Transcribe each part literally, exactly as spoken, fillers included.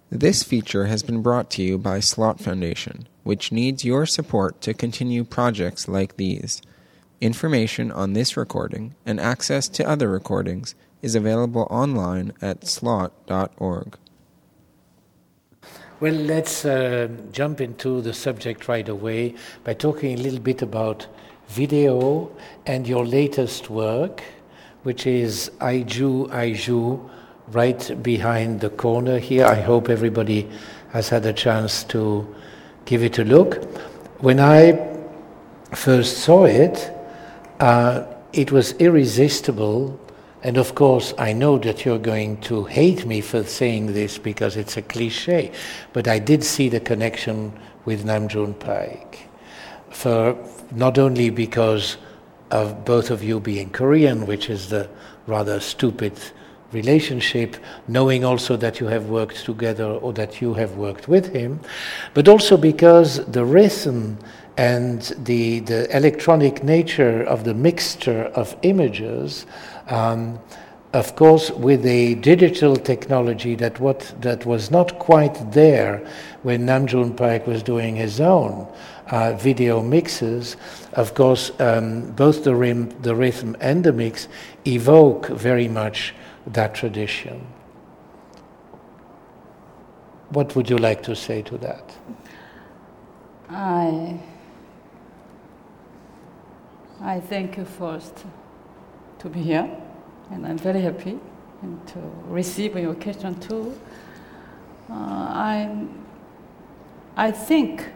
This feature has been brought to you by Slot Foundation, which needs your support to continue projects like these. Information on this recording and access to other recordings is available online at slot dot org. Well, let's uh, jump into the subject right away by talking a little bit about video and your latest work, which is Aiju Aiju, right behind the corner here. I hope everybody has had a chance to give it a look. When I first saw it, uh, it was irresistible. And of course, I know that you're going to hate me for saying this because it's a cliche, but I did see the connection with Nam June Paik. For not only because of both of you being Korean, which is the rather stupid relationship, knowing also that you have worked together or that you have worked with him, but also because the rhythm and the, the electronic nature of the mixture of images, um, of course, with a digital technology that what that was not quite there when Nam June Paik was doing his own uh, video mixes. Of course, um, both the, rim, the rhythm and the mix evoke very much that tradition. What would you like to say to that? I I thank you first to be here, and I'm very happy and to receive your question too. Uh, I I think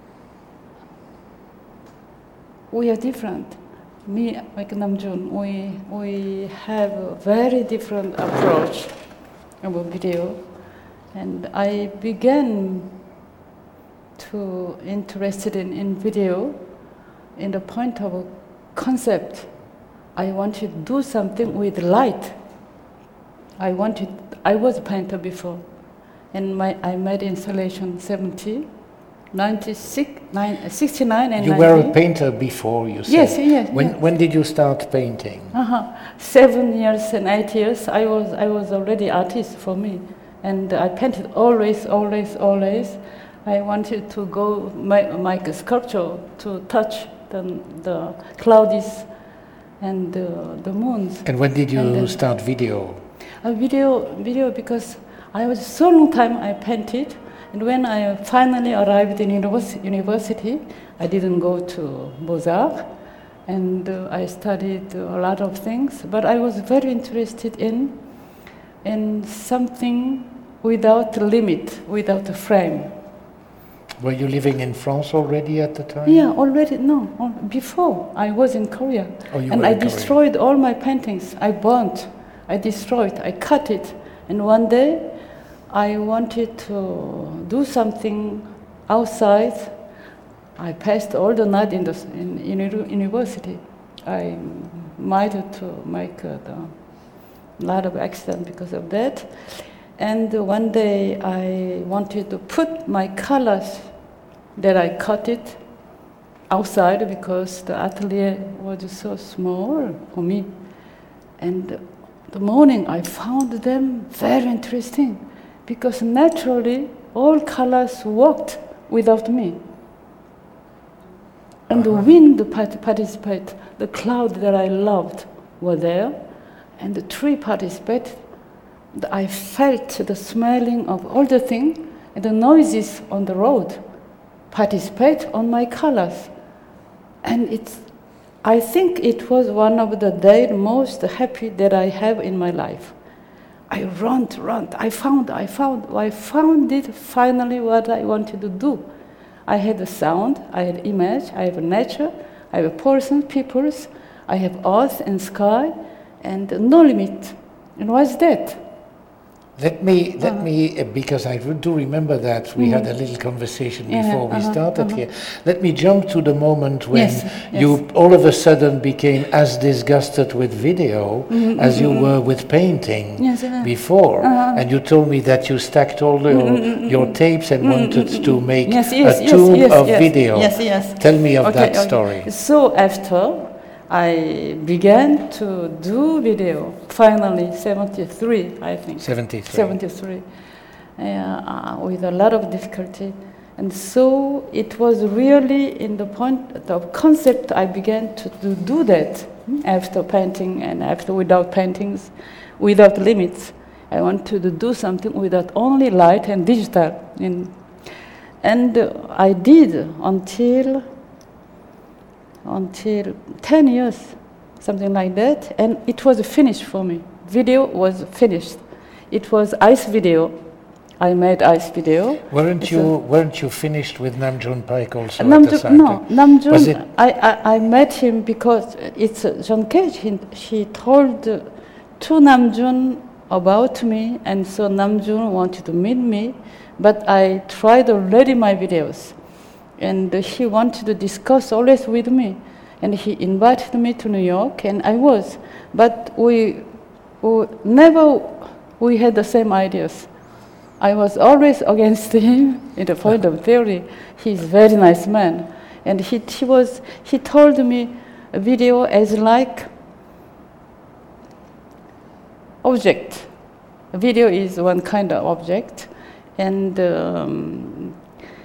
we are different. Me, like Namjoon, we we have a very different approach about video, and I began to interested in, in video in the point of a concept. I wanted to do something with light. I wanted. I was a painter before, and my I made installation seventy. ninety-six, nine, sixty-nine and you ninety. were a painter before, you said. Yes, yes. When yes. when did you start painting? Uh-huh. Seven years and eight years. I was I was already artist for me, and I painted always, always, always. I wanted to go make, make a sculpture to touch the the clouds and the, the moons. And when did you then, start video? A video, video because I was so long time I painted. And when I finally arrived in university, I didn't go to Beaux-Arts, and uh, I studied a lot of things, but I was very interested in, in something without a limit, without a frame. Were you living in France already at the time? Yeah, already, no, before. I was in Korea. Oh, you and were I in Korea. destroyed all my paintings. I burnt, I destroyed, I cut it. And one day, I wanted to do something outside. I passed all the night in the in, in university. I might to make a lot of accident because of that. And one day I wanted to put my colors that I cut it outside because the atelier was so small for me. And the morning I found them very interesting, because naturally all colors worked without me. And the wind participated, the cloud that I loved were there, and the tree participated. I felt the smelling of all the things, and the noises on the road participate on my colors. And it's, I think it was one of the days most happy that I have in my life. I run, run. I found, I found, I found it finally what I wanted to do. I had a sound, I had image, I have nature, I have a person, peoples, I have earth and sky, and no limit. And what's that? Let me, let uh-huh. me, because I do remember that we mm-hmm. had a little conversation before yeah, uh-huh, we started uh-huh. here. Let me jump to the moment when yes, you yes. all of a sudden became as disgusted with video mm-hmm, as you mm-hmm. were with painting yes, uh-huh. before. Uh-huh. And you told me that you stacked all your, mm-hmm. your tapes and mm-hmm. wanted to make yes, yes, a tube yes, yes, of yes, video. Yes, yes. Tell me of okay, that okay. story. So after I began to do video, finally, seventy-three, I think. seventy-three. seventy-three. uh, with a lot of difficulty. And so it was really in the point of concept I began to, to do that after painting and after without paintings, without limits. I wanted to do something without only light and digital. And, and uh, I did until, until ten years, something like that. And it was finished for me. Video was finished. It was ice video. I made ice video. Weren't It's you a- weren't you finished with Nam June Paik also at the Namjoon, same no, time? Namjoon, Was it- I, I, I met him because it's uh, John Cage. He, he told uh, to Namjoon about me, and so Namjoon wanted to meet me, but I tried already my videos, and uh, he wanted to discuss always with me, and he invited me to New York, and I was, but we, we never we had the same ideas. I was always against him in the point of theory. He's a very nice man. And he, he, was, he told me a video as like object. A video is one kind of object. And um,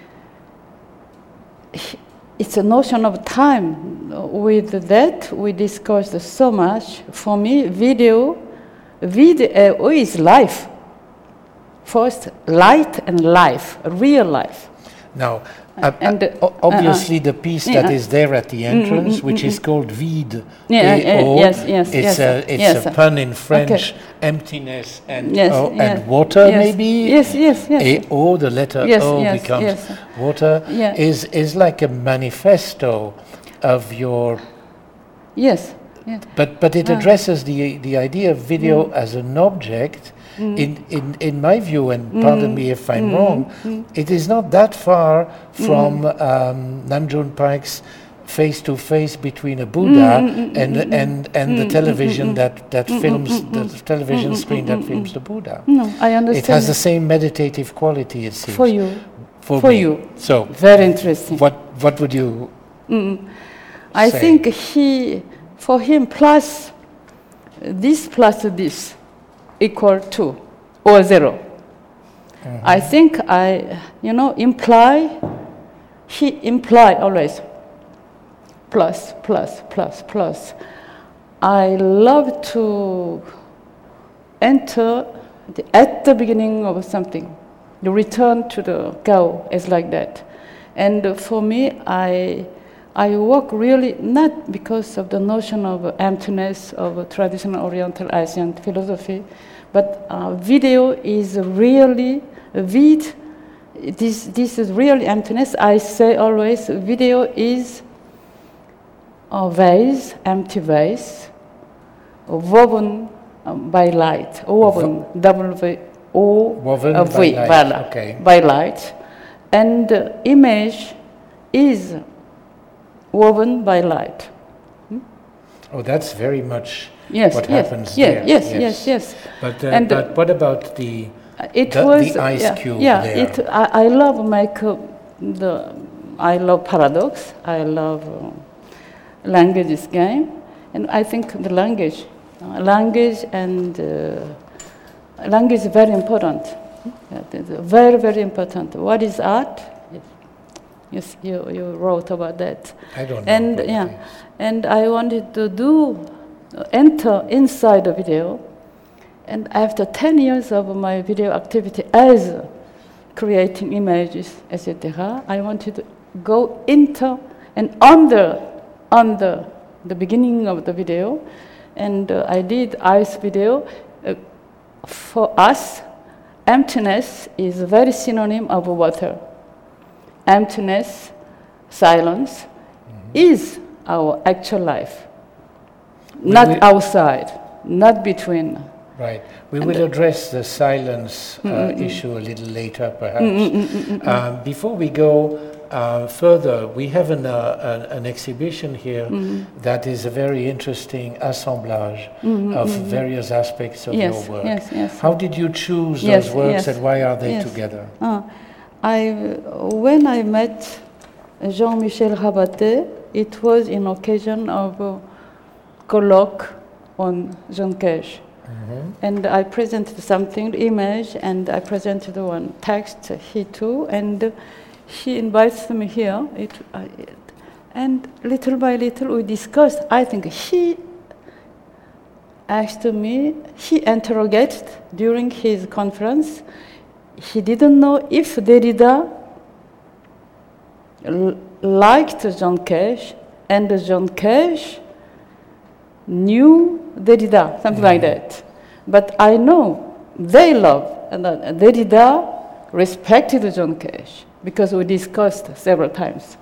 he- it's a notion of time. With that, we discussed so much. For me, video, video is life. First, light and life, real life. Now, uh, and, uh, uh, o- obviously, the piece yeah. that is there at the entrance, which is called vide, Yeah, A yeah, O, yes, yes, it's yes, a it's yes. a pun in French. Okay. Emptiness and Yes, o, yes, and water, yes, maybe. yes, yes, yes. A O, the letter Yes, O yes, becomes yes. water. Yeah. Is is like a manifesto of your. Yes, yes. But but it Ah. addresses the the idea of video as an object. In, in in my view, and pardon me if I'm wrong, it is not that far from um, Nam June Paik's face to face between a Buddha and and and the television that that films the television screen that films the Buddha. No, I understand. It has the same meditative quality, it seems. for you. For, for me. you. So Very interesting. what what would you? I say? think he, for him, plus this plus this equal to or zero. I think I, you know, imply, he imply always plus, plus, plus, plus. I love to enter the, at the beginning of something. The return to the Gao is like that. And uh, for me, I, I work really not because of the notion of emptiness of uh, traditional Oriental Asian philosophy, but uh, video is really, vid, this, this is really emptiness. I say always, video is a vase, empty vase, woven um, by light, woven, W O Woven uh, by V, light, by light, okay. by light. And the image is woven by light. Oh, that's very much Yes, what yes, happens yes, there. yes, yes, yes. But uh, And, uh, but what about the It the, was the ice yeah, cube yeah, there? It, I, I love make uh, the I love paradox. I love uh, languages game, and I think the language, uh, language and uh, language is very important. Yeah, it's very very important. What is art? Yes, you you wrote about that. I don't know. And what it yeah, is. and I wanted to do uh, enter inside the video. And after ten years of my video activity as creating images, et cetera, I wanted to go into and under, under the beginning of the video. And uh, I did ice video. Uh, for us, emptiness is a very synonym of water. Emptiness, silence, mm-hmm. is our actual life. We Not will- outside, not between. Right. We will address the silence uh, issue a little later, perhaps. Um, before we go uh, further, we have an, uh, an, an exhibition here that is a very interesting assemblage of various aspects of Yes, your work. yes, yes. How did you choose Yes, those works, yes, and why are they yes. together? Uh, I, when I met Jean-Michel Rabaté, it was in occasion of a colloque on Jean Cage. Mm-hmm. And I presented something, image, and I presented one text, he too, and he invites me here. It, uh, it, and little by little we discussed. I think he asked me, he interrogated during his conference. He didn't know if Derrida l- liked Jean Cage, and Jean Cage knew Derrida, something like that. But I know they love, and uh, Derrida respected Jean Cage because we discussed several times.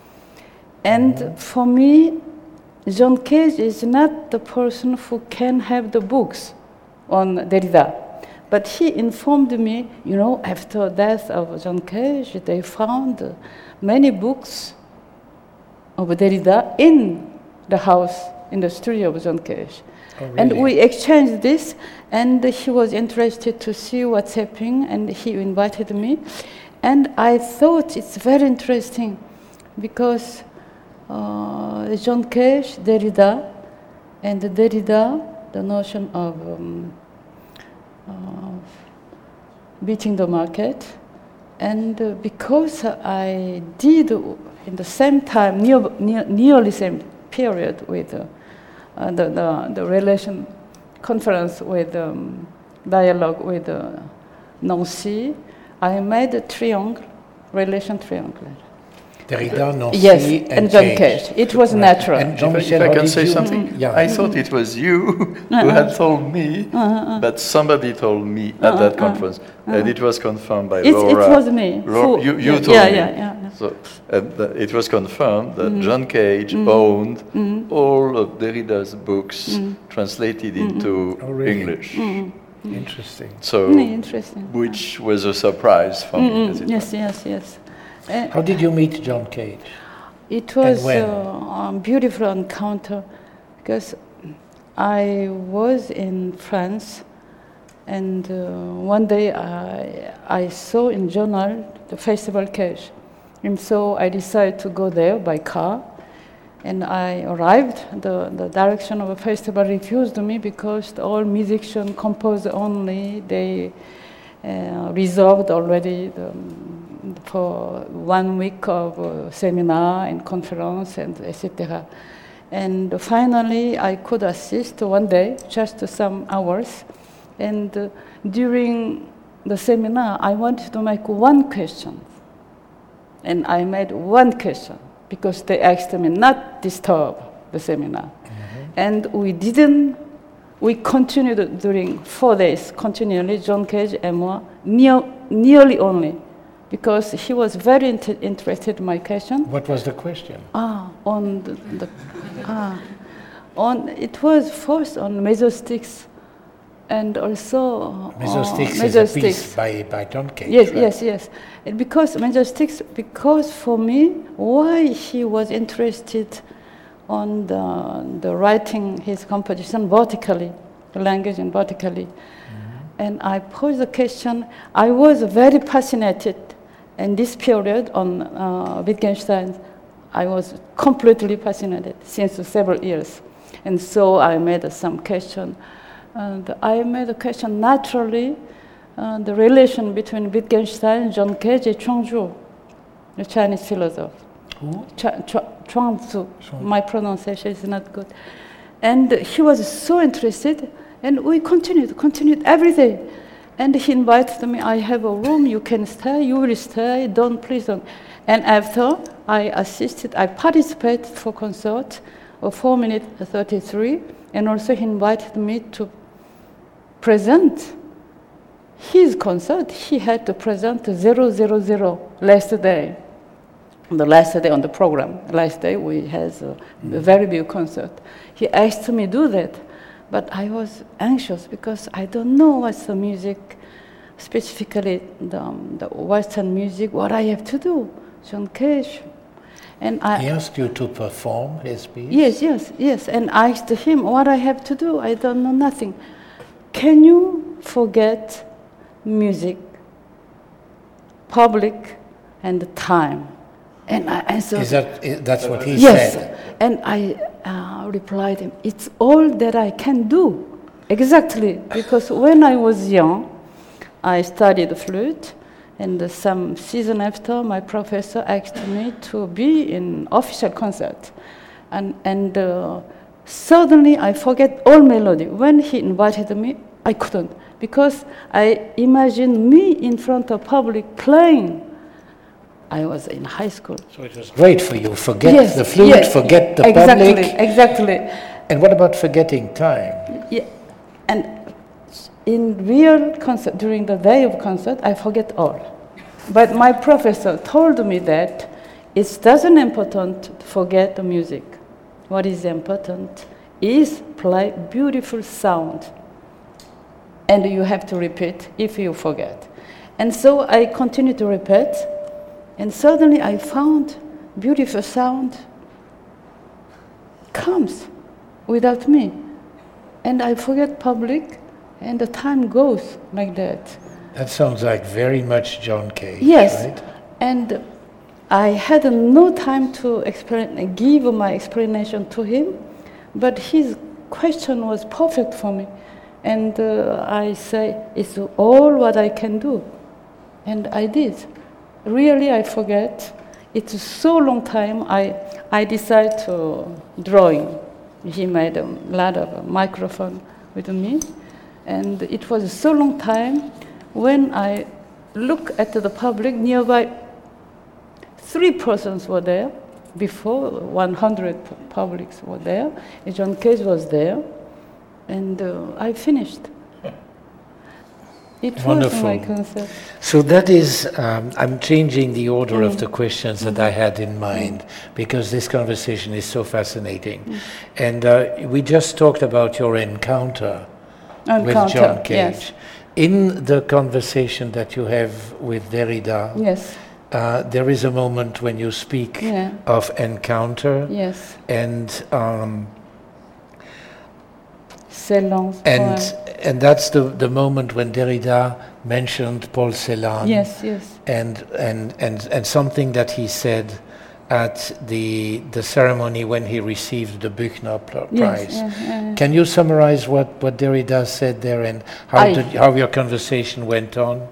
And mm-hmm. for me, Jean Cage is not the person who can have the books on Derrida. But he informed me, you know, after the death of Jean Cage, they found many books of Derrida in the house, in the studio of Jean Cage. Oh, really? And we exchanged this, and he was interested to see what's happening, and he invited me. And I thought it's very interesting because uh, Jean Cage, Derrida, and Derrida, the notion of um, uh, beating the market. And uh, because I did in the same time, near, near, nearly same period with uh, uh, the, the, the relation conference with um, dialogue with uh, Nancy, I made a triangle, relation triangle. Derrida, Nancy, yes, and, and Jean Cage. Cage. It was Right. natural. And If I, Jean-Michel, if I how can did say you- something, Mhm. Yeah. I thought it was you who had told me, but somebody told me at that conference, and it was confirmed by It, Laura. it was me. Ro- who- you you yeah, told yeah, me. Yeah, yeah, yeah. So and th- it was confirmed that John Cage owned all of Derrida's books translated into Oh, really? English. Interesting. So, Mm, interesting. which was a surprise for me. as it Yes, yes, yes. Uh, How did you meet John Cage? It was when? uh, a beautiful encounter because I was in France, and uh, one day I, I saw in journal the Festival Cage, and so I decided to go there by car. And I arrived. The, the direction of the festival refused me because all musicians composed only. They uh, reserved already the, for one week of uh, seminar and conference and et cetera. And finally, I could assist one day, just some hours. And uh, during the seminar, I wanted to make one question. And I made one question because they asked me not disturb the seminar. Mm-hmm. And we didn't, we continued during four days, continually, John Cage and moi, near, nearly only, because he was very inter- interested in my question. What was the question? Ah, on the, the ah, on, it was first on Mesosticks, and also Mesosticks uh, is a piece by, by John Cage. Yes, right? yes, yes. And because Mesosticks, because for me, why he was interested on the, the writing his composition vertically, the language and vertically. Mm-hmm. And I posed the question, I was very fascinated in this period on uh, Wittgenstein. I was completely fascinated since several years. And so I made uh, some question. And I made a question naturally, uh, the relation between Wittgenstein, John Cage, and Chuang-Tzu, the Chinese philosopher. Who? Ch- Ch- Chuang-Tzu. My pronunciation is not good. And he was so interested, and we continued, continued every day. And he invited me, I have a room, you can stay, you will stay, don't, please don't. And after I assisted, I participated for concert of four minutes thirty-three, and also he invited me to present his concert. He had to present zero zero zero last day. The last day on the program, last day we had a, a very big concert. He asked me to do that, but I was anxious because I don't know what's the music, specifically the, um, the Western music, what I have to do, John Cage. And I, He asked you to perform his piece? Yes, yes, yes. And I asked him what I have to do. I don't know nothing. Can you forget music, public, and time? And I answered. Is that, is, that's what he yes. said? And I uh, replied him, it's all that I can do. Exactly, because when I was young, I studied flute, and uh, some season after, my professor asked me to be in official concert, and and uh, suddenly I forget all melody. When he invited me, I couldn't, because I imagined me in front of public playing. I was in high school. So it was great for you. Forget Yes, the flute, yes, forget the exactly, public. Exactly. And what about forgetting time? Yeah, and in real concert, during the day of concert, I forget all. But my professor told me that it doesn't important to forget the music. What is important is play beautiful sound. And you have to repeat if you forget. And so I continued to repeat, and suddenly I found beautiful sound comes without me. And I forget public, and the time goes like that. That sounds like very much John Cage, Yes, right? and I had no time to explain, give my explanation to him, but his question was perfect for me. And uh, I say, it's all what I can do. And I did. Really, I forget. It's so long time, I, I decided to drawing. He made a lot of microphone with me. And it was so long time when I look at the public nearby, three persons were there. Before, one hundred publics were there. And John Cage was there. And uh, I finished. It Wonderful. was my concert. So that is, um, I'm changing the order mm. of the questions that I had in mind, mm. because this conversation is so fascinating. Mm. And uh, we just talked about your encounter, encounter with John Cage. Yes. In the conversation that you have with Derrida, yes. uh, there is a moment when you speak yeah. of encounter. Yes. And um, Celan's and poem. and that's the the moment when Derrida mentioned Paul Celan. Yes, yes. And and and and something that he said at the the ceremony when he received the Buchner Prize. Yes, yeah, yeah, yeah. Can you summarize what what Derrida said there and how I, did, how your conversation went on?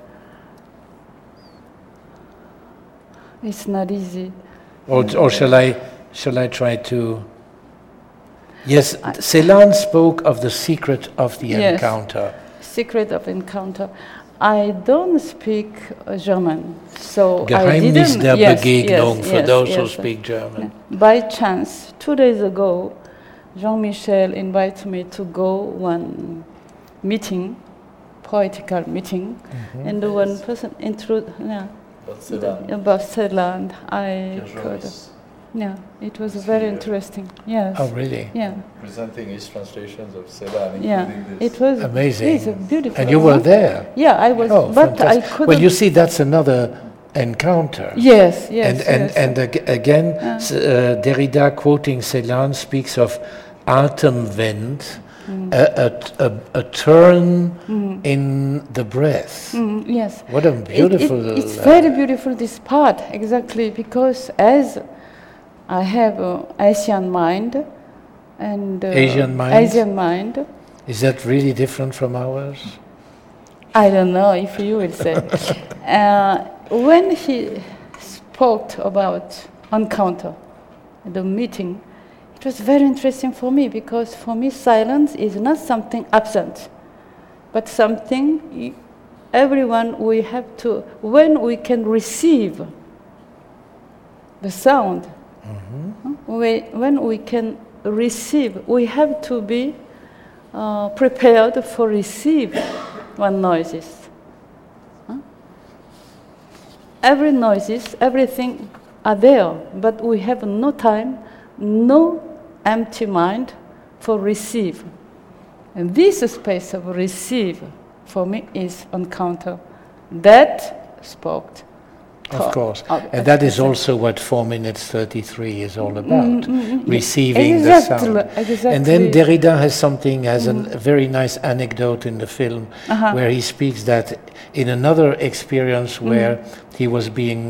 It's not easy. Or or shall I shall I try to? Yes, Celan spoke of the secret of the yes, encounter. Secret of encounter. I don't speak uh, German, so Geheimnis I didn't. der yes, Begegnung yes, for yes, those yes, who yes. speak German. Yeah. By chance, two days ago, Jean-Michel invited me to go one meeting, poetical meeting, mm-hmm. and the yes. one person introduced yeah, about Celan. I could. Yeah, it was It's very here. interesting. Yes. Oh, really? Yeah. Presenting his translations of Celan, including Yeah, this. it was amazing. It's a beautiful. And you were there? Yeah, I was, oh, but fantastic. I couldn't. Well, you see, that's another encounter. Yes, yes. And and yes. and ag- again, Yeah. uh, Derrida, quoting Celan, speaks of Atemwend, mm. a, a, a, a turn mm. in the breath. Mm, yes. What a beautiful. It, it, it's uh, very beautiful, this part, exactly, because as I have an Asian mind, and uh, Asian mind. Asian mind. Is that really different from ours? I don't know if you will say. uh, when he spoke about encounter, the meeting, it was very interesting for me, because for me silence is not something absent, but something everyone we have to, when we can receive the sound, mm-hmm. we, when we can receive, we have to be uh, prepared for receive one noises. Huh? Every noises, everything are there, but we have no time, no empty mind for receive. And this space of receive, for me, is encounter. That spoke. Of course. And that is also what four minutes thirty-three is all about, mm-hmm. receiving exactly, the sound. Exactly. And then Derrida has something, has mm-hmm. a very nice anecdote in the film, uh-huh. where he speaks that in another experience where mm-hmm. he was being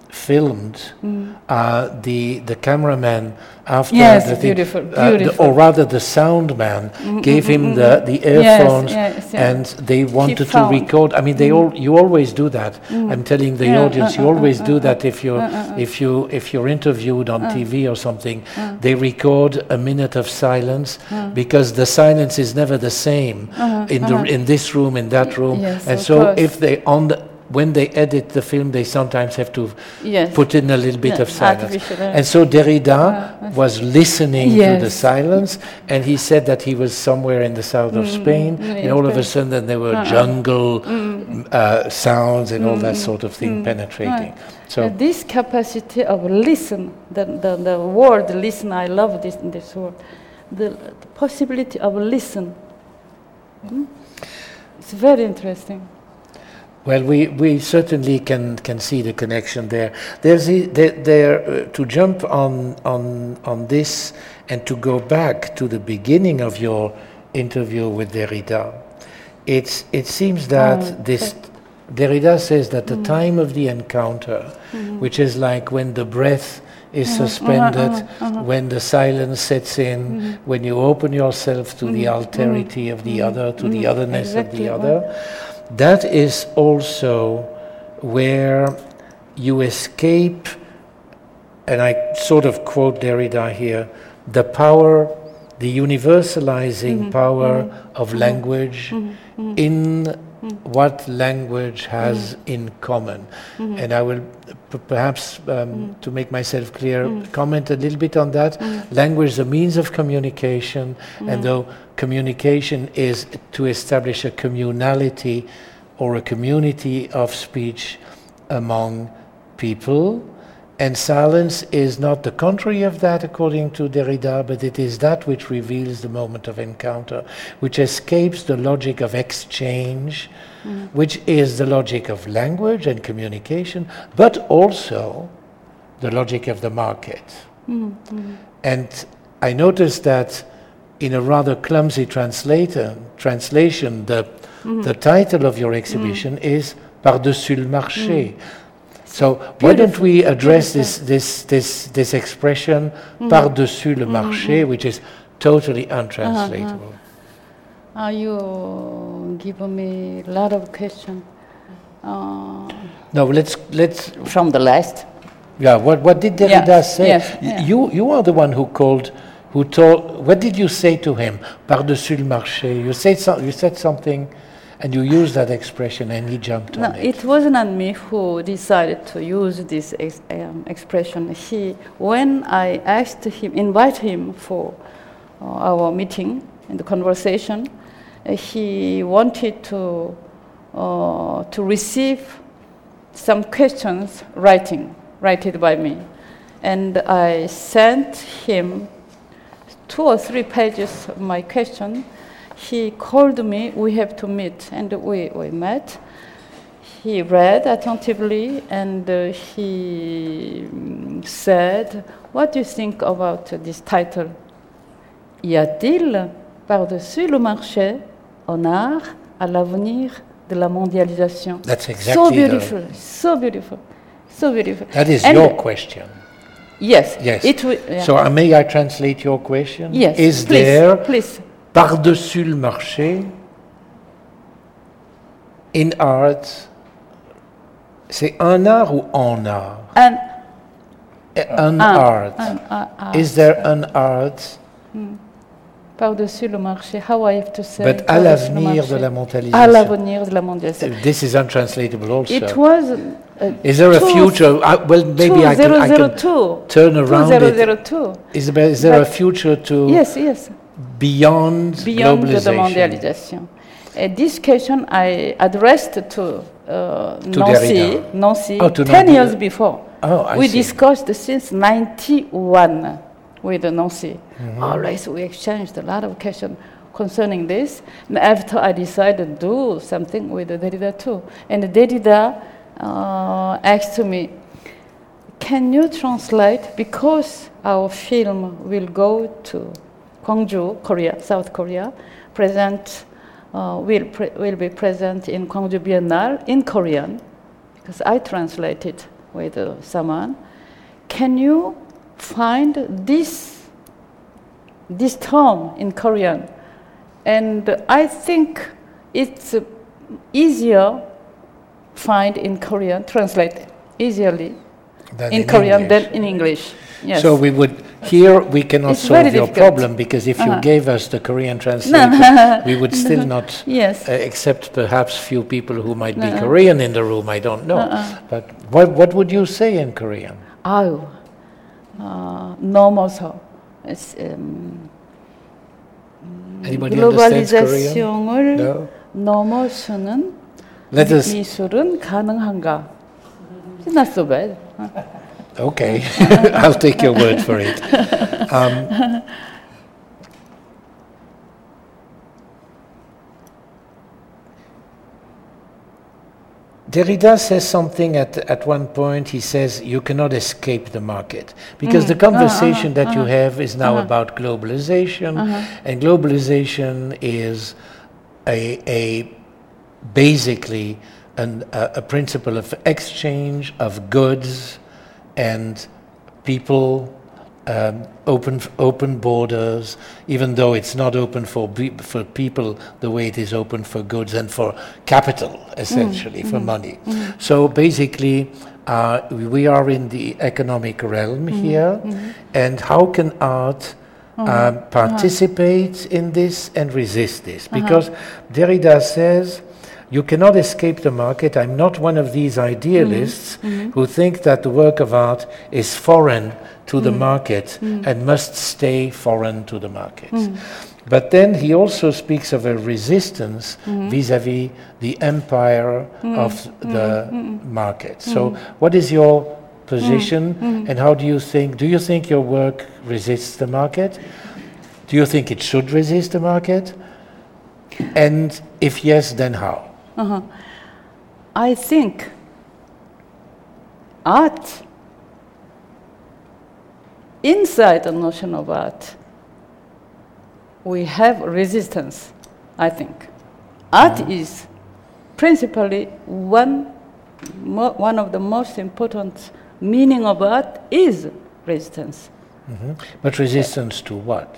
filmed uh, the the cameraman after Yes, the thing, beautiful, uh, the- beautiful. or rather the sound man gave him the, the earphones, yes, yes. and they wanted to found. record. I mean, they all you always do that. I'm telling the Yeah, audience, uh, you uh, always uh, do uh, that if you if you if you're interviewed on T V or something. They record a minute of silence because the silence is never the same in the in this room, in that room, Yes, and of so course. if they on the when they edit the film, they sometimes have to Yes. put in a little bit Yeah, of silence. artificial, uh, And so Derrida uh, was listening to Yes. the silence, and he said that he was somewhere in the south of Spain, mm, and all of a Spain. sudden there were jungle uh, sounds and all that sort of thing penetrating. So Uh, this capacity of listen, the, the, the word listen, I love this, this word, the, the possibility of listen. Hmm? It's very interesting. well, we, we certainly can, can see the connection there. There's a, there, there uh, to jump on on on this and to go back to the beginning of your interview with Derrida. It's it seems that Oh, this Derrida says that the time of the encounter, which is like when the breath is suspended, when the silence sets in, when you open yourself to the alterity of the other, to the otherness of Exactly, the other, that is also where you escape, and I sort of quote Derrida here, the power, the universalizing power of language in what language has in common. And I will p- perhaps, um, to make myself clear, comment a little bit on that. Language is a means of communication, and though communication is to establish a communality or a community of speech among people, and silence is not the contrary of that, according to Derrida, but it is that which reveals the moment of encounter, which escapes the logic of exchange, mm. which is the logic of language and communication, but also the logic of the market. Mm-hmm. And I noticed that in a rather clumsy translator, translation, the, mm-hmm. the title of your exhibition mm. is Par-dessus le marché. Mm. So why don't we address this, this, this, this expression mm-hmm. par-dessus le marché, mm-hmm. which is totally untranslatable? Uh-huh. Uh, you give me a lot of questions. Uh, no, let's let's from the last. Yeah, what what did Derrida yes, say? Yes, yeah. You you are the one who called, who told. What did you say to him? Par-dessus le marché. You said so, you said something. And you used that expression, and he jumped no, on it. It wasn't me who decided to use this ex um, expression. He, when I asked him, invite him for uh, our meeting and the conversation, uh, he wanted to uh, to receive some questions writing, written by me, and I sent him two or three pages of my question. He called me, we have to meet, and we, we met. He read attentively, and uh, he um, said, what do you think about uh, this title? Y a-t-il, par-dessus le marché, un art à l'avenir de la mondialisation? That's exactly so beautiful, the... so beautiful, so beautiful. That is and your question. Yes. Yes. It w- yeah. So uh, may I translate your question? Yes. Is please, there... Please. Par-dessus le marché, in art, c'est un art ou en art? An, an un, art. An, uh, art. Is there an art? Hmm. Par-dessus le marché, how I have to say? But à l'avenir de la mondialisation. À l'avenir de la mondialisation. This is untranslatable also. It was. Uh, is there a future? Uh, well, maybe I can, I can turn around it. Is there, is there a future to? Yes, yes. Beyond, beyond globalization. the mondialization. Uh, this question I addressed to, uh, to Nancy, Nancy oh, to ten Nancy. years before. Oh, I we see. discussed since ninety-one with Nancy. Mm-hmm. Always we exchanged a lot of questions concerning this. And after I decided to do something with Derrida too. And Derrida uh, asked me, can you translate, because our film will go to Gwangju, Korea, South Korea, present, uh, will, pre will be present in Gwangju Biennale in Korean, because I translated with uh, someone, can you find this this term in Korean? And I think it's uh, easier find in Korean, translate easily Than in, in Korean English. than in English. Yes. So we would here we cannot It's solve very your difficult. problem because if you Uh-huh. gave us the Korean translator, we would still not Yes. uh, accept perhaps few people who might be Uh-uh. Korean in the room. I don't know. Uh-uh. But what what would you say in Korean? 아유, 어, 넘어서 it's, um, Anybody understands Korean? 글로벌리제이션을 No. 넘어서는 Let us. 미술은 가능한가? It's not so bad. Okay, I'll take your word for it. Um, Derrida says something at, at one point. He says you cannot escape the market because Mm. the conversation Uh-huh, that you uh-huh. have is now Uh-huh. about globalization, Uh-huh. and globalization is a, a basically an, a, a principle of exchange of goods and people, um, open open borders, even though it's not open for be, for people the way it is open for goods and for capital, essentially for money. So basically, uh, we are in the economic realm here, and how can art um, participate in this and resist this? Because Derrida says, you cannot escape the market. I'm not one of these idealists who think that the work of art is foreign to the market and must stay foreign to the market. But then he also speaks of a resistance vis-à-vis the empire of the market. So what is your position and how do you think, do you think your work resists the market? Do you think it should resist the market? And if yes, then how? Uh-huh. I think art, inside the notion of art, we have resistance, I think. Art mm-hmm. is principally one, mo- one of the most important meaning of art is resistance. Mm-hmm. But resistance to what?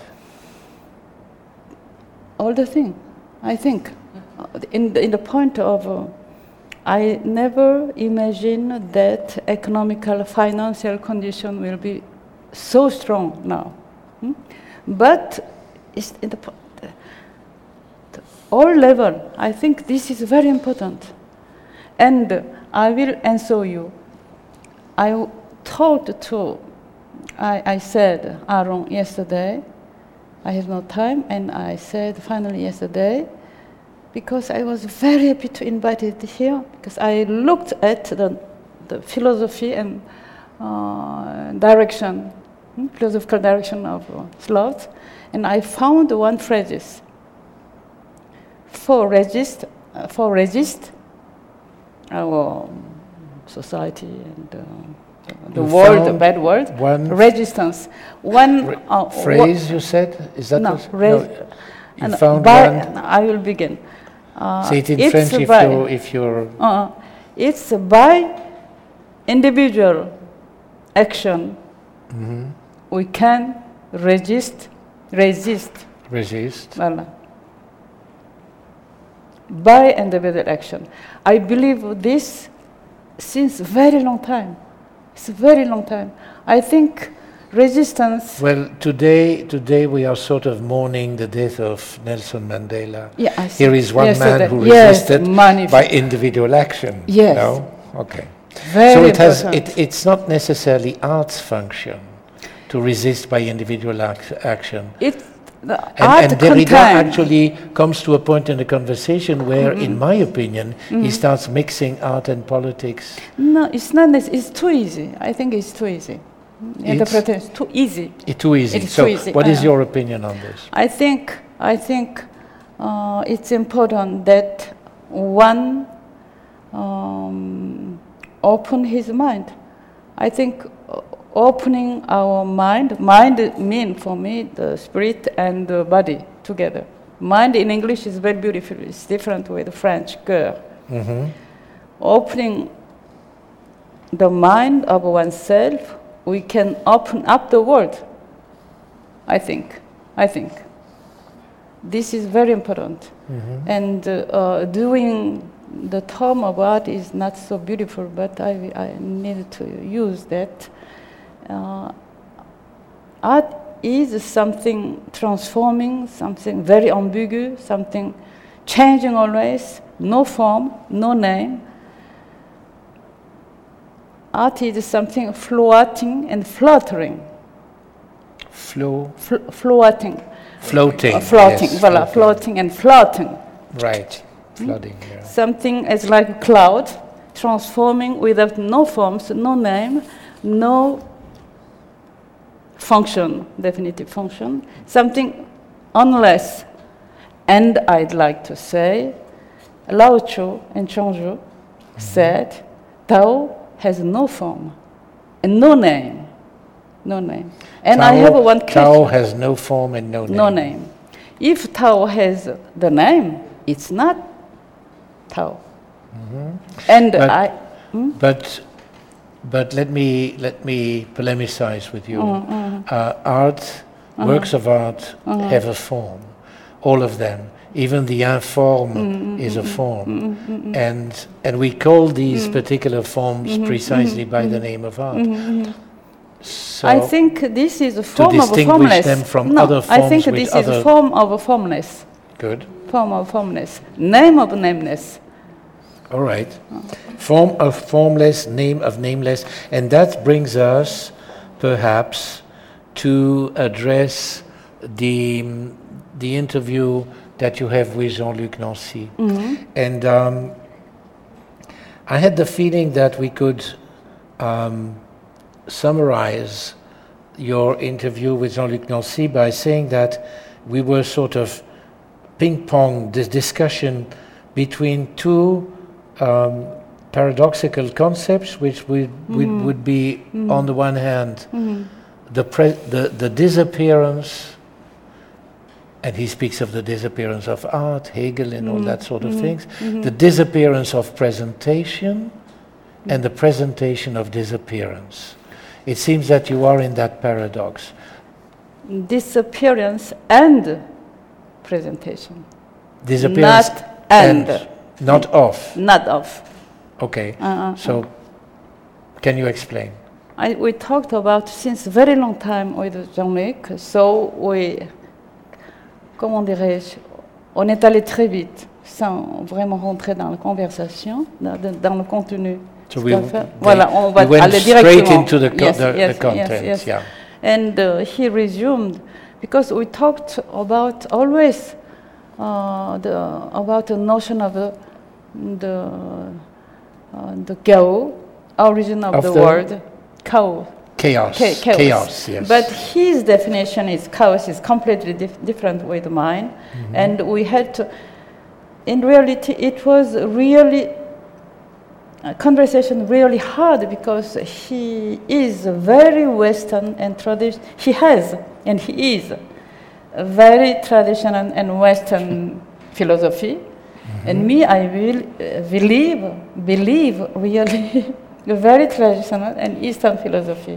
All the thing, I think. In the, in the point of, uh, I never imagined that economical, financial condition will be so strong now. Hmm? But it's in the, po- the, the all level, I think this is very important. And uh, I will answer you. I w- told to, I, I said, Aaron, yesterday, I have no time, and I said finally yesterday, because I was very happy to invite it here, because I looked at the, the philosophy and uh, direction, hmm, philosophical direction of uh, Sloth, and I found one phrase, for resist, uh, for resist our society and uh, the You world, the found bad world, one resistance. One Re- uh, phrase you said? Is that no, what? re- no, you and found by, one. I will begin. Uh, Say it in it's French if by, you're, if you're. Uh, it's by individual action we can resist, resist. Resist. Voilà. By individual action. I believe this since very long time. It's a very long time. I think resistance. Well, today, today we are sort of mourning the death of Nelson Mandela. Yeah, I see. Here is one Yesterday. man who Yes, resisted manif- by individual action. Yes. No? Okay. Very so it has. important. It, it's not necessarily art's function to resist by individual ac- action. It, the And, art and Derrida contain- actually comes to a point in the conversation where, in my opinion, he starts mixing art and politics. No, it's not. nec- It's too easy. I think it's too easy. Interpretation is too easy. It's too easy. It's so, too easy, what is uh, your opinion on this? I think. I think uh, it's important that one um, open his mind. I think uh, opening our mind. Mind mean for me the spirit and the body together. Mind in English is very beautiful. It's different with French cœur. Mm-hmm. Opening the mind of oneself, we can open up the world. I think. I think. This is very important. Mm-hmm. And uh, uh, doing the term of art is not so beautiful, but I, I need to use that. Uh, art is something transforming, something very ambiguous, something changing always, no form, no name. Art is something floating and fluttering. Flow? Fl- floating. Floating. Uh, floating, yes, voilà, floating and floating. Right, floating, mm? yeah. Something is like a cloud, transforming without no forms, no name, no function, definitive function, something unless. And I'd like to say, Lao Tzu and Chongzhu mm-hmm. said, Tao has no form and no name. No name. And Tao, I have one question. Tao has no form and no name. No name. If Tao has the name, it's not Tao. Mm-hmm. And but, I. Hmm? But, but let me let me polemicize with you. Mm-hmm. Uh, art, mm-hmm. works of art, mm-hmm. have a form. All of them. Even the informe mm-hmm. is a form, mm-hmm. and and we call these mm-hmm. particular forms mm-hmm. precisely mm-hmm. by the name of art. Mm-hmm. So I think this is a form to of a distinguish formless. them from no, other forms I think with this other is a form of a formless. Good. Form of formless. Name of nameless. All right. Oh. Form of formless, name of nameless, and that brings us, perhaps, to address the the interview that you have with Jean-Luc Nancy, mm-hmm. and um, I had the feeling that we could. Um, summarize your interview with Jean-Luc Nancy by saying that we were sort of ping-pong this discussion between two um, paradoxical concepts, which would, mm-hmm. would, would be, mm-hmm. on the one hand, mm-hmm. the, pre- the the disappearance, and he speaks of the disappearance of art, Hegel and mm-hmm. all that sort of mm-hmm. things, mm-hmm. the disappearance of presentation mm-hmm. and the presentation of disappearance. It seems that you are in that paradox. Disappearance and presentation. Disappearance not and. and. Not of. Not of. Okay. Uh-uh. So, can you explain? I, we talked about since a very long time with Jean-Luc. So we, comment dirais-je, on est allé très vite sans vraiment rentrer dans la conversation, dans, dans le contenu. So we, voilà, on va we went aller straight into the, co- yes, the, yes, the content. Yes, yes. Yeah. And uh, he resumed, because we talked about always uh, the, about the notion of the the, uh, the Gao, origin of, of the, the word, Kao. Chaos. Cha- chaos. Chaos, yes. But his definition is chaos is completely dif- different with mine. Mm-hmm. And we had to, in reality, it was really a conversation really hard because he is very Western and traditional. He has, and he is, a very traditional and Western philosophy. Mm-hmm. And me, I will uh, believe, believe really a very traditional and Eastern philosophy.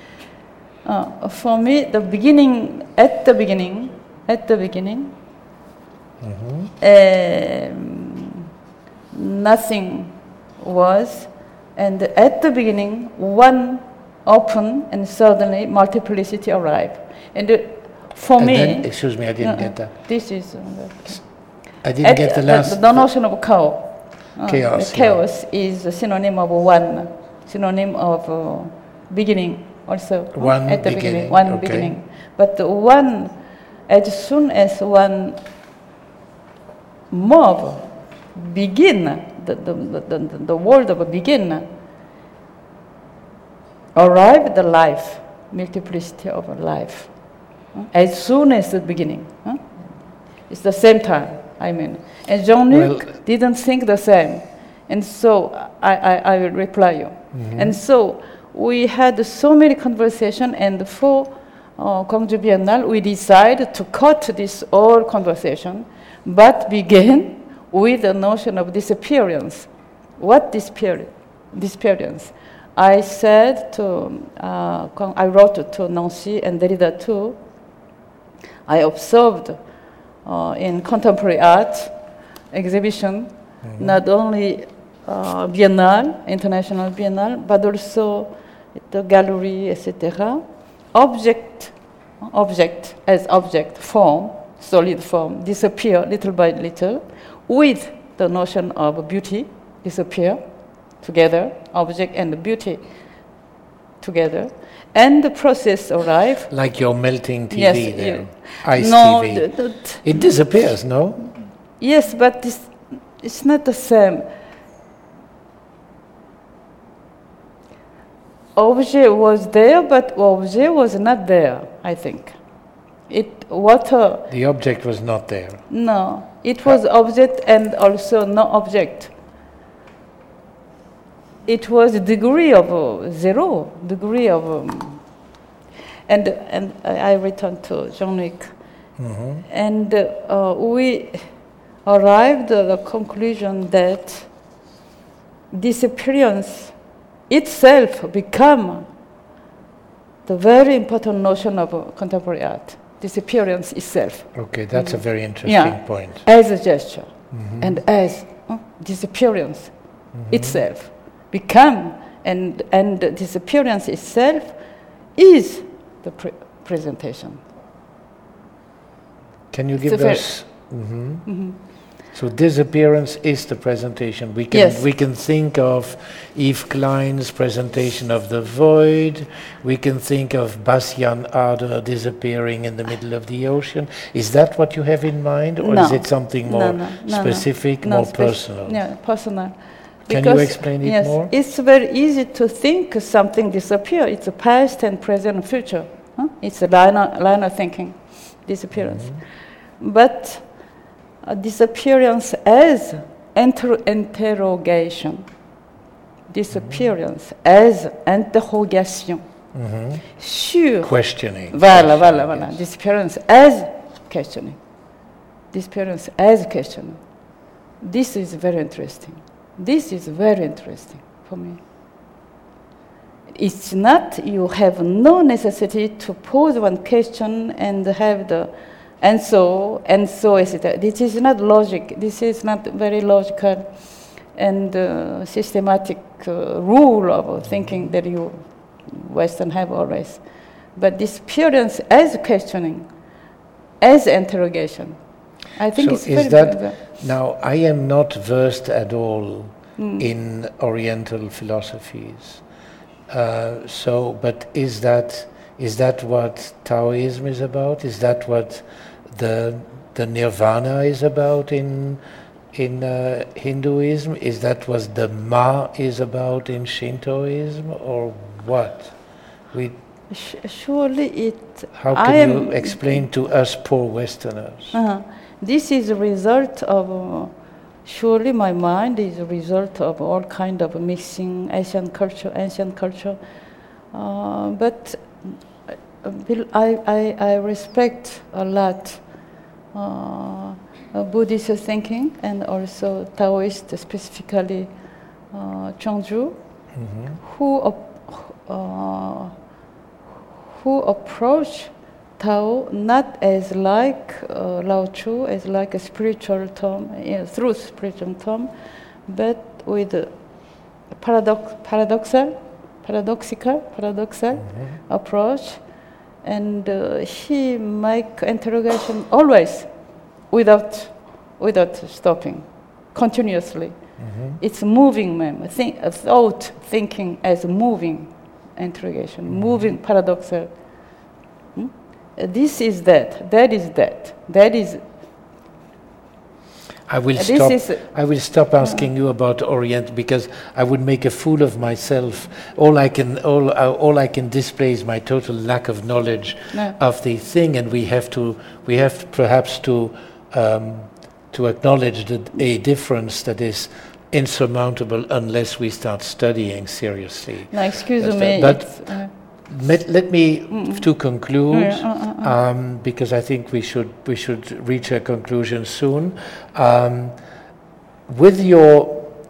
Uh, for me, the beginning, at the beginning, at the beginning, mm-hmm. um, nothing was, and at the beginning, one opened, and suddenly multiplicity arrived. And uh, for and me, then, excuse me, I didn't uh, get that. This is. Uh, I didn't at, get the last. The, the notion of chaos. Uh, chaos. The chaos yeah. is a synonym of one, synonym of uh, beginning also. One at the beginning. beginning. One okay. beginning. But the one, as soon as one mob begin, the, the, the, the, the world of a begin, arrive the life, multiplicity of a life. As soon as the beginning. Huh? It's the same time, I mean. And Jean-Luc well, didn't think the same. And so I, I, I will reply you. Mm-hmm. And so we had so many conversations, and for uh, Gwangju Biennale, we decided to cut this whole conversation, but begin with the notion of disappearance. What disappear- disappearance? I said to, uh, con- I wrote to Nancy and Derrida too. I observed uh, in contemporary art exhibition, mm-hmm. not only uh, Biennale, International Biennale, but also the gallery, et cetera. Object, object as object, form, solid form, disappear little by little, with the notion of beauty disappear together, object and beauty together, and the process arrive. Like your melting T V yes, there, yeah. ice no, T V. The, the t- it disappears, no? Yes, but this, it's not the same. Object was there, but object was not there, I think. It water. The object was not there. No, it was object and also no object. It was a degree of uh, zero, degree of, um, and and I returned to Jean-Luc, mm-hmm. and uh, we arrived at the conclusion that disappearance itself become the very important notion of uh, contemporary art. Disappearance itself. Okay, that's mm-hmm. a very interesting yeah, point. As a gesture, mm-hmm. and as uh, disappearance mm-hmm. itself become, and and the disappearance itself is the pre- presentation. Can you give so us? Mm-hmm. Mm-hmm. So disappearance is the presentation. We can yes. we can think of Yves Klein's presentation of the void. We can think of Bastian Ader disappearing in the middle of the ocean. Is that what you have in mind, or no. is it something more no, no, no, specific, no. more No, speci- personal? Yeah, personal. Can because, you explain it yes, more? It's very easy to think something disappear. It's a past and present and future. Huh? It's a line of, line of thinking, disappearance. Mm-hmm. But a disappearance as inter- interrogation, disappearance mm-hmm. as interrogation. Mm-hmm. Sur. Questioning. Voilà, voilà, voilà. Yes. Disappearance as questioning. Disappearance as questioning. This is very interesting. This is very interesting for me. It's not, you have no necessity to pose one question and have the and so, and so, et cetera. This is not logic. This is not very logical and uh, systematic uh, rule of thinking that you Western have always. But this appearance as questioning, as interrogation, I think so it's is very that very, now I am not versed at all mm. in Oriental philosophies. Uh, so, but is that is that what Taoism is about? Is that what the the Nirvana is about in in uh, Hinduism? Is that what the Ma is about in Shintoism, or what? We Sh- surely it. how I can you am, explain to us poor Westerners? Uh-huh. This is a result of. Uh, surely my mind is a result of all kind of mixing Asian culture, ancient culture, uh, but. I, I, I respect a lot uh, Buddhist thinking and also Taoist, specifically uh, Chongzhu, mm-hmm. who uh, who approach Tao not as like uh, Lao Tzu, as like a spiritual term, uh, through spiritual term, but with a paradox, paradoxal, paradoxical, paradoxal mm-hmm. approach. And uh, he make interrogation always, without, without stopping, continuously. Mm-hmm. It's moving, mem. Think, a thought, thinking as moving interrogation, mm-hmm. moving paradoxal. Hmm? Uh, this is that. That is that. That is. I will uh, stop. Is, I will stop asking uh, you about Orient, because I would make a fool of myself. All I can, all, uh, all I can display is my total lack of knowledge no. of the thing, and we have to, we have perhaps to, um, to acknowledge that a difference that is insurmountable unless we start studying seriously. No, excuse That's me. But uh, let, let me mm-mm. to conclude, yeah, uh, uh, uh. Um, because I think we should we should reach a conclusion soon. Um, with your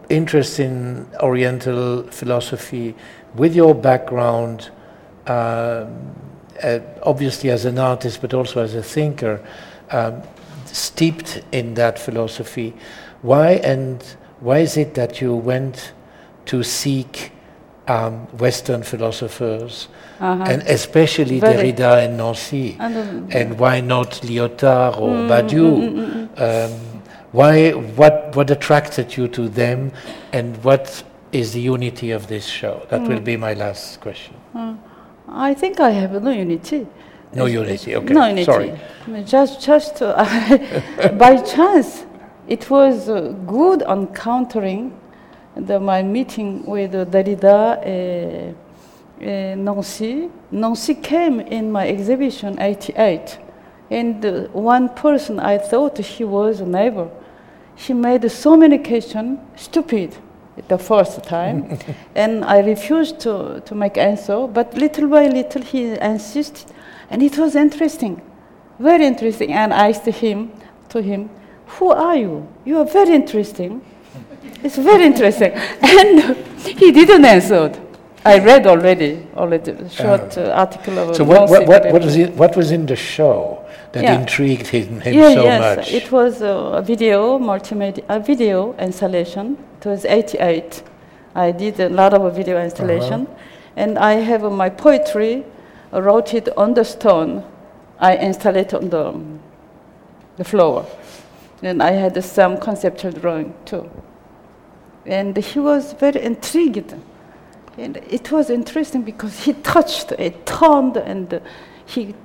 interest in Oriental philosophy, with your background, uh, uh, obviously as an artist, but also as a thinker, um, steeped in that philosophy, why and why is it that you went to seek um, Western philosophers, uh-huh. and especially Very. Derrida and Nancy, and, um, and why not Lyotard or mm, Badiou? Mm, mm, mm. Um, why? What? What attracted you to them, and what is the unity of this show? That mm. will be my last question. Uh, I think I have no unity. No it's, unity. Okay. No unity. Sorry. Just, just uh, by chance, it was uh, good encountering the, my meeting with uh, Derrida. Uh, Uh, Nancy. Nancy came in my exhibition eighty-eight, and uh, one person I thought she was a neighbor. She made so many questions, stupid, the first time, and I refused to, to make answer. But little by little he insisted, and it was interesting, very interesting. And I asked him to him, "Who are you? You are very interesting. It's very interesting." And he didn't answer. I read already, already a short uh, article of. So what, what, what, what was it? What was in the show that yeah. intrigued him, him yeah, so yes. much? It was a video, multimedia, a video installation. It was eighty-eight. I did a lot of video installation, uh-huh. and I have uh, my poetry, uh, wrote it on the stone. I installed it on the the floor, and I had uh, some conceptual drawing too. And he was very intrigued. And it was interesting because he touched, it turned, and uh, he,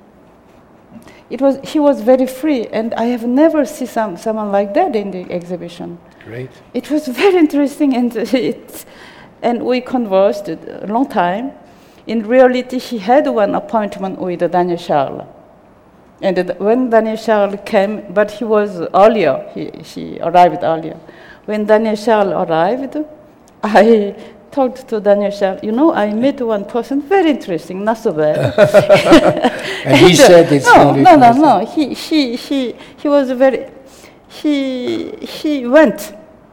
it was, he was very free. And I have never seen some, someone like that in the exhibition. Great. It was very interesting, and it, and we conversed a long time. In reality, he had one appointment with Daniel Charles. And uh, when Daniel Charles came, but he was earlier, he, he arrived earlier. When Daniel Charles arrived, I talked to Daniel Charles. You know, I met one person, very interesting, not so bad. And he said it's no, no, no, no. He, he, he, he was very. He, he went.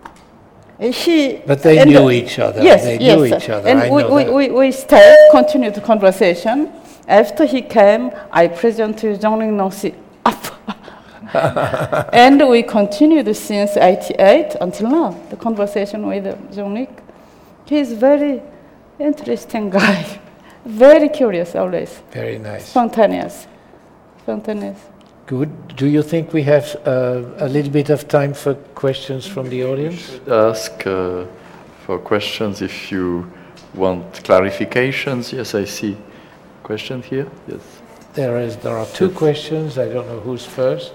He. But they knew each other. Yes, they yes, knew each other. And I we, know we, that. we, we stayed, continued the conversation. After he came, I presented Jean-Luc Nancy up. And we continued since eighty-eight until now, the conversation with Jean-Luc. He's a very interesting guy, very curious always. Very nice. Spontaneous. Spontaneous. Good. Do you think we have uh, a little bit of time for questions from the audience? You should ask uh, for questions if you want clarifications. Yes, I see. Question here? Yes. There is. There are two questions. I don't know who's first.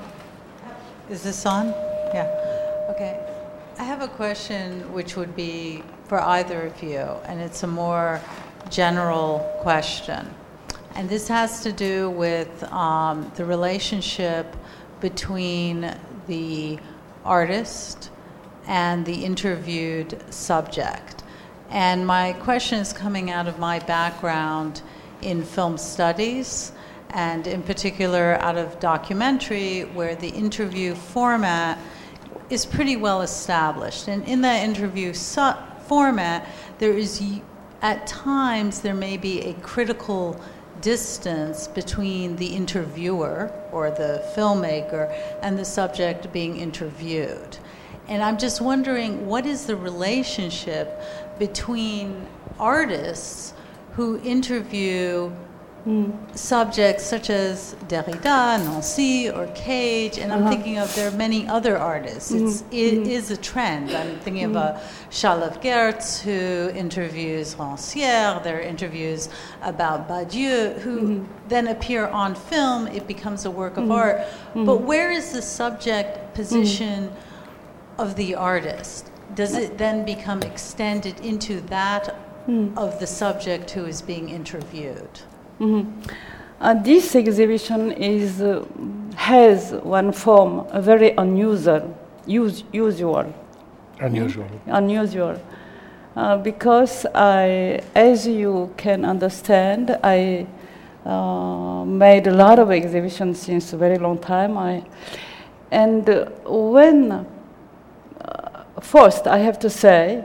Is this on? Yeah. Okay. I have a question which would be for either of you, and it's a more general question. And this has to do with um, the relationship between the artist and the interviewed subject. And my question is coming out of my background in film studies, and in particular out of documentary, where the interview format is pretty well established. And in that interview su- format, there is, at times, there may be a critical distance between the interviewer or the filmmaker and the subject being interviewed. And I'm just wondering, what is the relationship between artists who interview Mm. subjects such as Derrida, Nancy, or Cage, and I'm uh-huh. thinking of there are many other artists. Mm-hmm. It's, it mm-hmm. is a trend. I'm thinking mm-hmm. of uh, Charlotte Gertz, who interviews Rancière. There are interviews about Badiou, who mm-hmm. then appear on film. It becomes a work of mm-hmm. art. Mm-hmm. But where is the subject position mm-hmm. of the artist? Does it then become extended into that mm-hmm. of the subject who is being interviewed? Mm-hmm. Uh, this exhibition is uh, has one form, a very unusual, us, usual, unusual, mm-hmm. unusual, uh, because I, as you can understand, I uh, made a lot of exhibitions since a very long time. I, and uh, when uh, first, I have to say,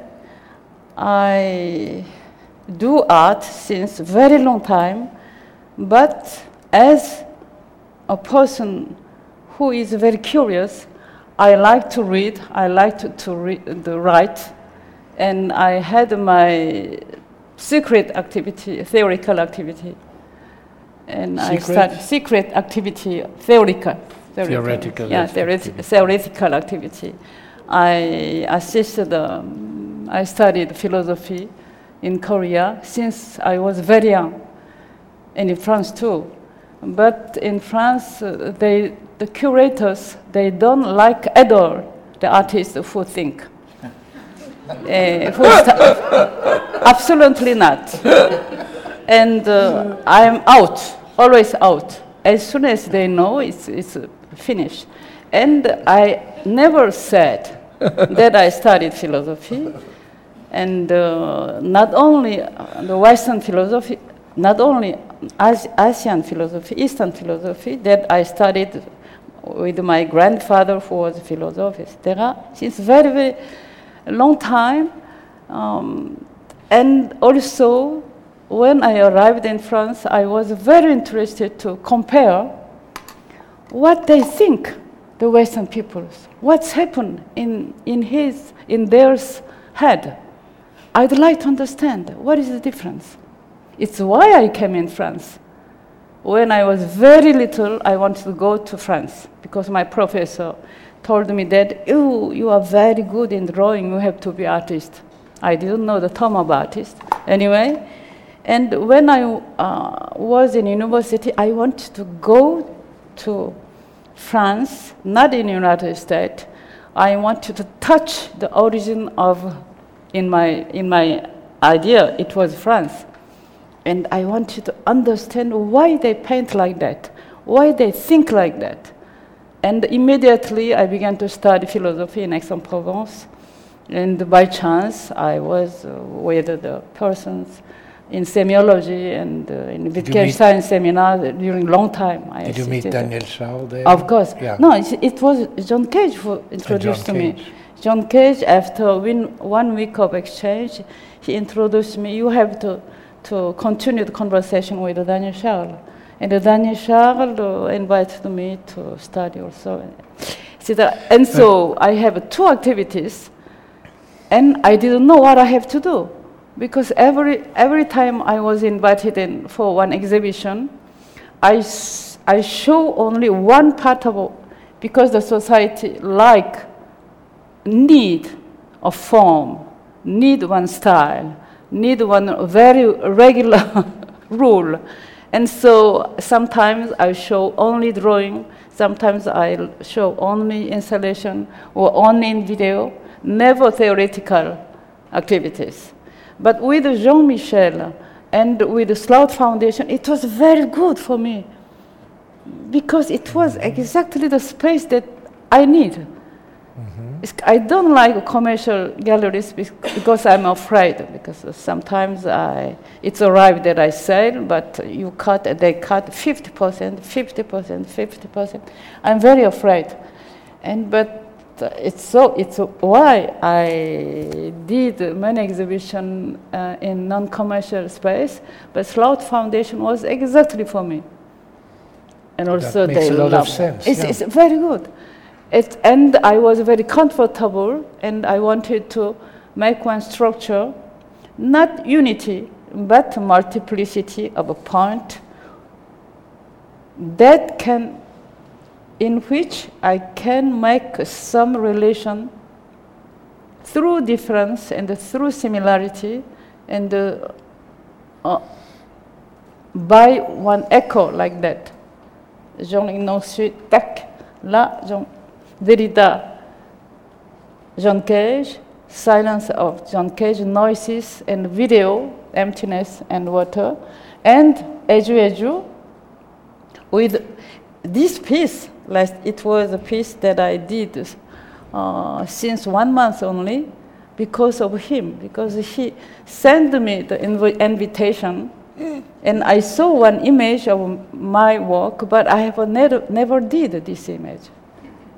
I do art since a very long time, but as a person who is very curious, I like to read, I like to, to, read, to write, and I had my secret activity, theoretical activity. And secret? I started secret activity, theoretical. Theoretical. Yeah, activity. theoretical activity. I assisted, um, I studied philosophy in Korea since I was very young, and in France too. But in France, uh, they, the curators, they don't like at all the artists who think. uh, who absolutely not. And uh, I'm out, always out. As soon as they know it's, it's finished. And I never said that I studied philosophy. And uh, not only the Western philosophy, not only As- Asian philosophy, Eastern philosophy, that I studied with my grandfather who was a philosopher. There are, since very, very long time. Um, and also, when I arrived in France, I was very interested to compare what they think, the Western peoples, what's happened in, in his, in their head. I'd like to understand what is the difference. It's why I came in France. When I was very little, I wanted to go to France because my professor told me that you, you are very good in drawing, you have to be artist. I didn't know the term of artist. Anyway, and when I uh, was in university, I wanted to go to France, not in the United States. I wanted to touch the origin of, in my, in my idea, it was France. And I wanted to understand why they paint like that, why they think like that. And immediately I began to study philosophy in Aix-en-Provence. And by chance, I was uh, with the persons in semiology and uh, in Wittgenstein seminar during a long time. I Did you meet assisted. Daniel Charles there? Of course. Yeah. No, it, it was John Cage who introduced John to me. Cage. John Cage, after win, one week of exchange, he introduced me. You have to, to continue the conversation with Daniel Charles. And Daniel Charles uh, invited me to study also. See that, and so I have two activities, and I didn't know what I have to do. Because every, every time I was invited in for one exhibition, I, s- I show only one part of it, because the society like, need a form, need one style, need one very regular rule. And so sometimes I show only drawing, sometimes I show only installation or only in video, never theoretical activities. But with Jean-Michel and with the Slout Foundation, it was very good for me because it was exactly the space that I need. Mm-hmm. I don't like commercial galleries because I'm afraid, because sometimes I, it's arrived that I sell, but you cut, they cut fifty percent, fifty percent, fifty percent. I'm very afraid. And but It's so. It's why I did many exhibitions uh, in non-commercial space, but Slout Foundation was exactly for me. And also that makes they a lot love of sense. It's, yeah. it's very good. It, and I was very comfortable, and I wanted to make one structure, not unity, but multiplicity of a point that can. In which I can make some relation through difference and through similarity, and uh, uh, by one echo like that. Jean ensuite, tac, là, Jean Derrida, John Cage, silence of John Cage, noises and video, emptiness and water, and Eju Eju with this piece. Last, it was a piece that I did uh, since one month only because of him, because he sent me the inv- invitation, and I saw one image of my work, but I have never, never did this image.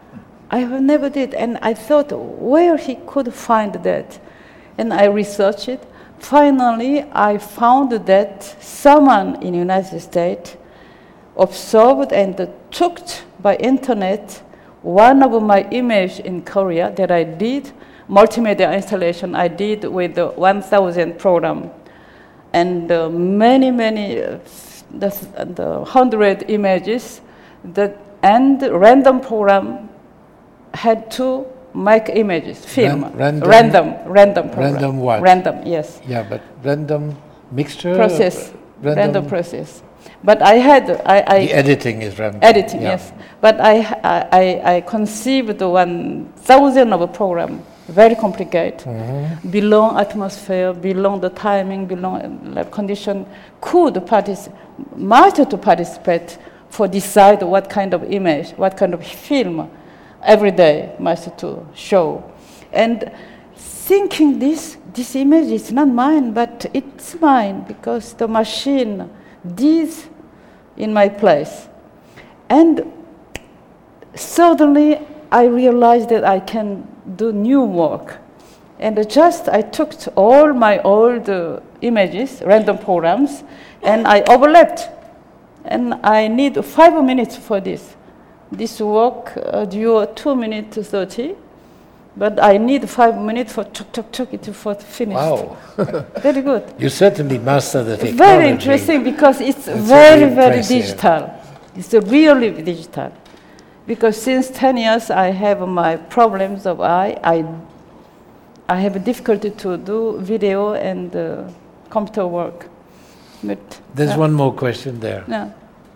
I have never did, and I thought where he could find that, and I researched it. Finally, I found that someone in the United States observed and took by internet one of my images in Korea that I did, multimedia installation I did with the one thousand program. And uh, many, many, uh, the, the hundred images, that, and random program had to make images, film. Ran- random, random, random program. Random what? Random, yes. Yeah, but random mixture? Process, Random, random process. But I had, I, I the editing is random. editing, yeah. yes. But I, I, I conceived one thousand of a program, very complicated, mm-hmm. below atmosphere, below the timing, below lab condition, could participate, master to participate for decide what kind of image, what kind of film every day master to show. And thinking this, this image is not mine, but it's mine because the machine did in my place. And suddenly I realized that I can do new work. And just I took all my old uh, images, random programs, and I overlapped. And I need five minutes for this. This work uh, due two minutes thirty, but I need five minutes for chuk chuk chuk it for finished. Wow. Very good. You certainly master the technology. Very interesting because it's That's very, very very impressive. digital. It's really digital. Because since ten years I have my problems of eye. I, I have difficulty to do video and uh, computer work. But, There's uh, one more question there. No.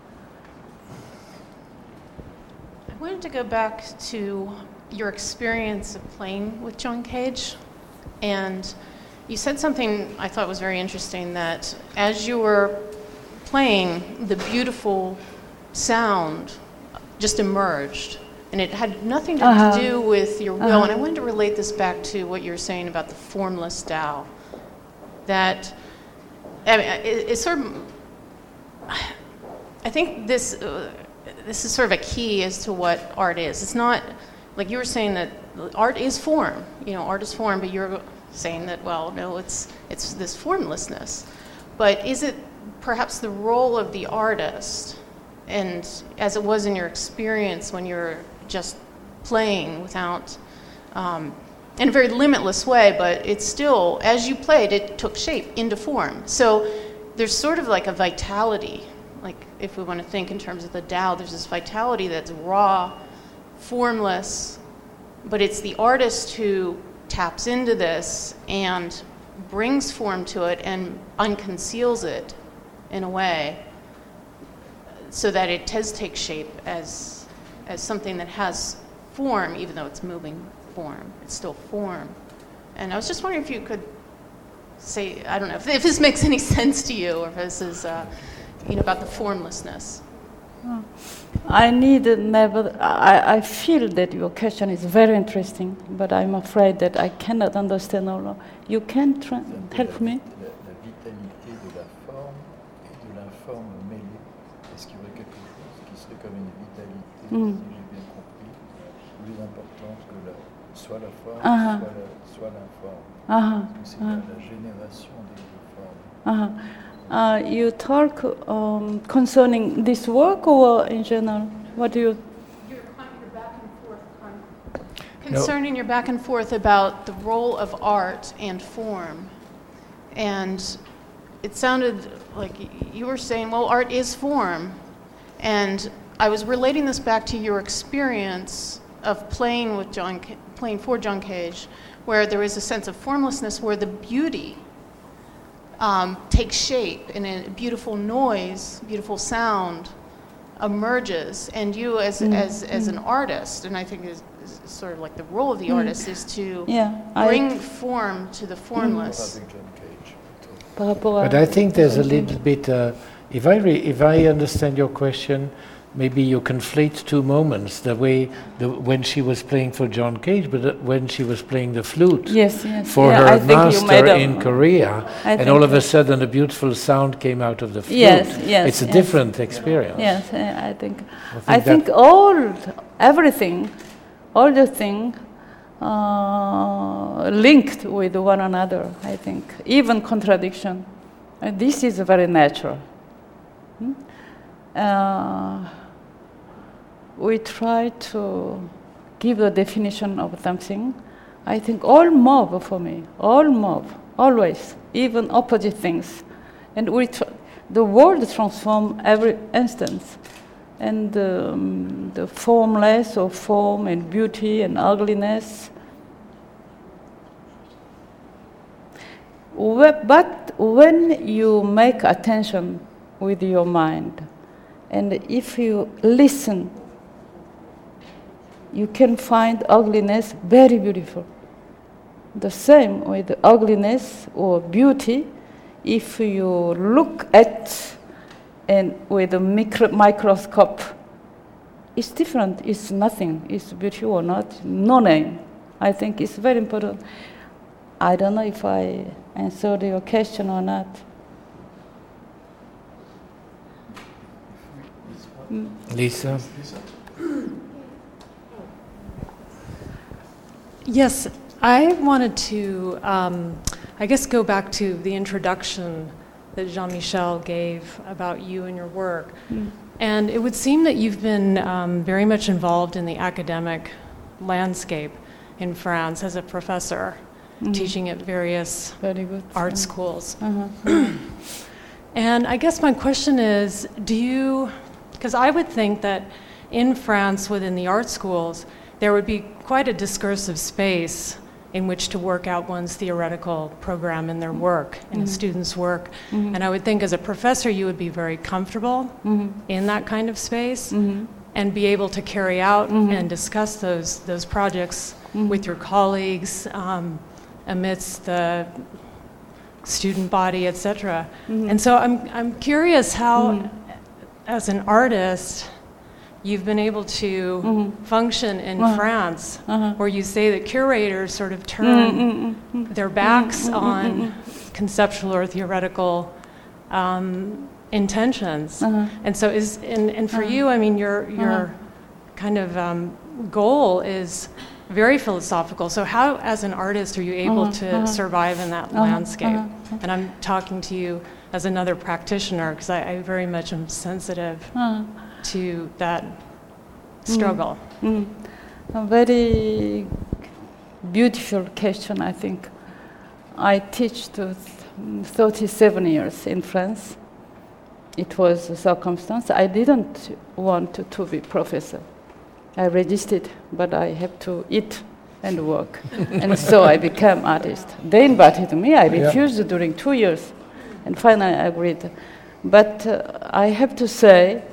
I wanted to go back to your experience of playing with John Cage. And you said something I thought was very interesting, that as you were playing, the beautiful sound just emerged. And it had nothing to, Uh-huh. to do with your will. Uh-huh. And I wanted to relate this back to what you were saying about the formless Tao. That, I mean, it, it's sort of, I think this, uh, this is sort of a key as to what art is. It's not, like you were saying that art is form, you know, art is form, but you're saying that, well, no, it's, it's this formlessness. But is it perhaps the role of the artist, and as it was in your experience when you're just playing without, um, in a very limitless way, but it's still, as you played, it took shape into form. So there's sort of like a vitality, like if we want to think in terms of the Tao, there's this vitality that's raw, formless, but it's the artist who taps into this and brings form to it and unconceals it in a way so that it does take shape as, as something that has form, even though it's moving form. It's still form. And I was just wondering if you could say, I don't know, if, if this makes any sense to you, or if this is, uh, you know, about the formlessness. Oh. I need never, I, I feel that your question is very interesting, but I'm afraid that I cannot understand all. You can tra- help me? La, la vitalité de la forme et de l'informe mêlée. Est-ce qu'il y aurait quelque chose qui serait comme une vitalité, Mm. si j'ai bien compris, plus importante que la, soit la forme, Uh-huh. soit, la, soit l'informe? Uh-huh. Parce que c'est Uh-huh. la, la génération des deux formes. Uh-huh. Uh, you talk um, concerning this work or in general? What do you? Your, your back and forth con- concerning your back and forth about the role of art and form. And it sounded like you were saying, well, art is form. And I was relating this back to your experience of playing with John, playing for John Cage, where there is a sense of formlessness, where the beauty um, takes shape in a beautiful noise, beautiful sound emerges. And you, as Mm. as as an artist, and I think is, is sort of like the role of the Mm. artist is to Yeah, bring I, form to the formless. Avec John Cage. par rapport à- But I think there's a little bit, uh, if I re- if I understand your question, maybe you conflate two moments. The way the, when she was playing for John Cage, but uh, when she was playing the flute Yes, yes. for Yeah, her I think you master made a- in Korea, I and think all of a so. sudden a beautiful sound came out of the flute. Yes, yes, It's a yes. different experience. Yes, uh, I think. I think I that- think all, everything all the things uh, linked with one another, I think, even contradiction. And this is very natural. Hmm? Uh, we try to give a definition of something. I think all move for me, all move, always, even opposite things. And we tr- the world transforms every instance. And um, the formless or form and beauty and ugliness. But when you make attention with your mind, and if you listen, you can find ugliness very beautiful. The same with ugliness or beauty, if you look at and with a micro- microscope, it's different. It's nothing. It's beauty or not. No name. I think it's very important. I don't know if I answered your question or not. Lisa? Yes, I wanted to, um, I guess, go back to the introduction that Jean-Michel gave about you and your work. Mm. And it would seem that you've been um, very much involved in the academic landscape in France as a professor, mm-hmm. teaching at various very good. art uh, schools. Uh-huh. And I guess my question is, do you, because I would think that in France within the art schools, there would be quite a discursive space in which to work out one's theoretical program in their work, in mm-hmm. a student's work. Mm-hmm. And I would think as a professor you would be very comfortable mm-hmm. in that kind of space mm-hmm. and be able to carry out mm-hmm. and discuss those those projects mm-hmm. with your colleagues um, amidst the student body, et cetera. Mm-hmm. And so I'm I'm curious how, mm-hmm. as an artist, you've been able to mm-hmm. function in uh-huh. France, uh-huh. where you say that curators sort of turn mm-hmm. their backs mm-hmm. on mm-hmm. conceptual or theoretical um, intentions. Uh-huh. And so, is and, and for uh-huh. you, I mean, your your uh-huh. kind of um, goal is very philosophical. So, how, as an artist, are you able uh-huh. to uh-huh. survive in that uh-huh. landscape? Uh-huh. And I'm talking to you as another practitioner because I, I very much am sensitive. Uh-huh. to that struggle. Mm. Mm. A very beautiful question, I think. I teach to thirty-seven years in France. It was a circumstance. I didn't want to, to be professor. I registered, but I have to eat and work. And so I became artist. They invited me. I refused yeah. during two years. And finally I agreed. But uh, I have to say,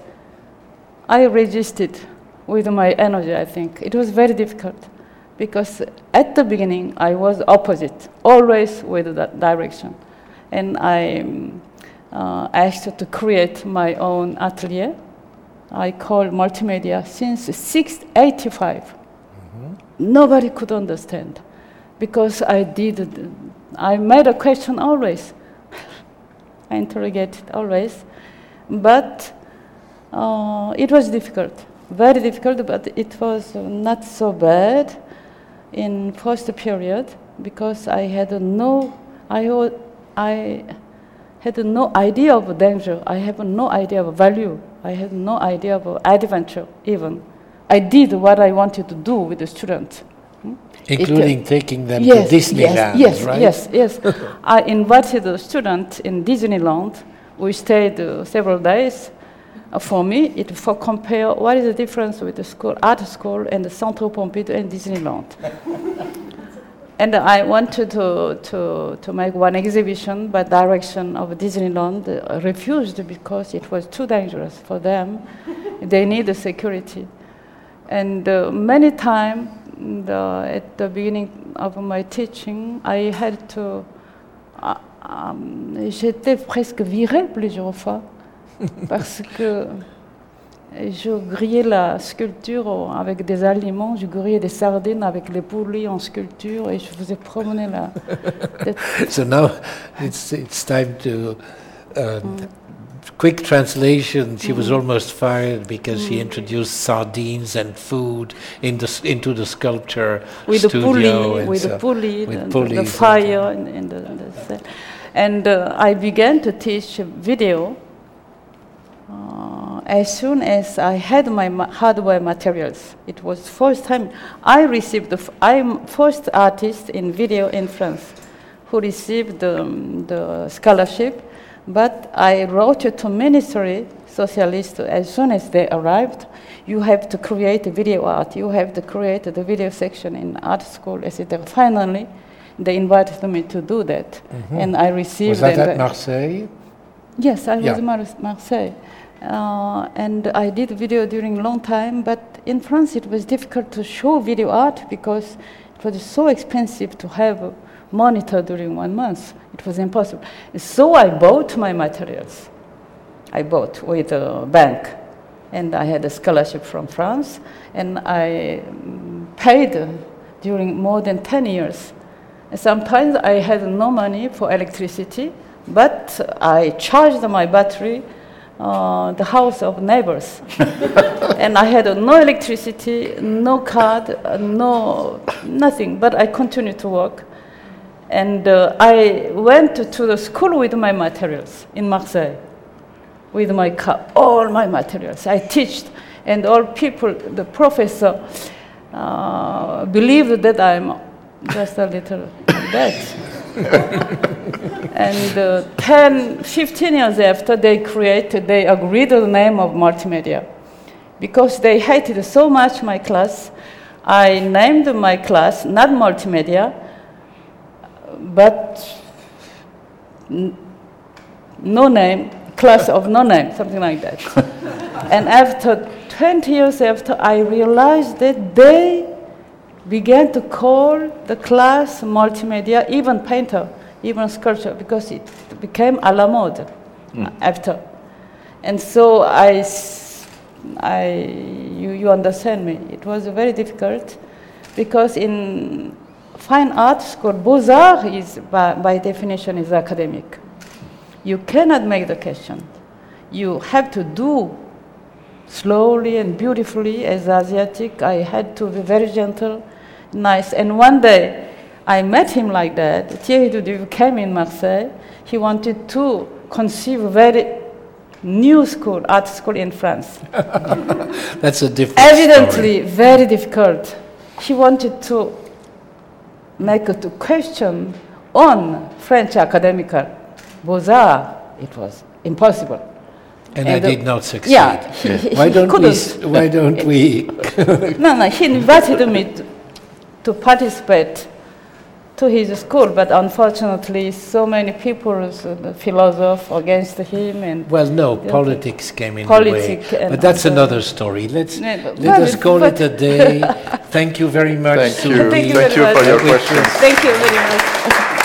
I resisted with my energy, I think. It was very difficult because at the beginning I was opposite, always with that direction. And I uh, asked to create my own atelier. I called multimedia since six eighty-five. Mm-hmm. Nobody could understand because I did, I made a question always. I interrogated always. But Uh, it was difficult, very difficult, but it was uh, not so bad in first period because I had no, I, I had no idea of danger. I have no idea of value. I had no idea of adventure even. I did what I wanted to do with the students. Hmm? Including it, uh, taking them yes, to Disneyland, yes, right? Yes, yes, yes. I invited the students in Disneyland. We stayed uh, several days. Uh, for me, it for compare what is the difference with the school, art school, and the Centre Pompidou and Disneyland. And I wanted to, to, to make one exhibition, but direction of Disneyland uh, refused because it was too dangerous for them. They need the security. And uh, many times at the beginning of my teaching, I had to, uh, um, j'étais presque virée plusieurs fois. Parce que je grillais la sculpture avec des aliments, je grillais des sardines avec les poulies en sculpture et je faisais promener la... So now it's, it's time to um, mm. quick translation, she mm. was almost fired because mm. she introduced sardines and food in the, into the sculpture with studio. The pulley, and with so the pulley, with the, pulleys the fire, and, and, the, the, and uh, I began to teach video uh, as soon as I had my ma- hardware materials. It was first time I received. The f- I'm first artist in video in France who received the, um, the scholarship. But I wrote to Ministry Socialist as soon as they arrived. You have to create a video art. You have to create the video section in art school, et cetera. Finally, they invited me to do that, mm-hmm. and I received. Was that at Marseille? Yes, I yeah. was in Mar- Marseille, uh, and I did video during a long time. But in France, it was difficult to show video art because it was so expensive to have a monitor during one month. It was impossible. So I bought my materials. I bought with a bank, and I had a scholarship from France, and I paid during more than ten years. And sometimes I had no money for electricity, but I charged my battery uh, the house of neighbors. And I had uh, no electricity, no card, uh, no nothing, but I continued to work. And uh, I went to, to the school with my materials in Marseille, with my car, all my materials. I taught, and all people, the professor, uh, believed that I'm just a little bad. And uh, ten, fifteen years after, they created, they agreed on the name of multimedia. Because they hated so much my class, I named my class not multimedia, but n- no name, class of no name, something like that. And after twenty years after, I realized that they began to call the class multimedia, even painter, even sculpture, because it became à la mode mm. after. And so I, I you, you understand me, it was very difficult, because in fine art school, Beaux-Arts is, by, by definition, is academic. You cannot make the question. You have to do slowly and beautifully. As Asiatic, I had to be very gentle, nice. And one day, I met him like that. Thierry Duduve came in Marseille. He wanted to conceive a very new school, art school in France. That's a different Evidently, story. very difficult. He wanted to make a question on French academical Beaux-Arts. It was impossible. And, and I the, did not succeed. Yeah, he, he, why, he don't couldn't. we, why don't we? no, no, he invited me to, to participate to his school, but unfortunately, so many people, uh, the philosophers against him, and well, no, politics came in politic the way. But that's also another story. Let's yeah, let us call it a day. Thank you very much. Thank you. Thank you, Thank you for your questions. Thank you very much.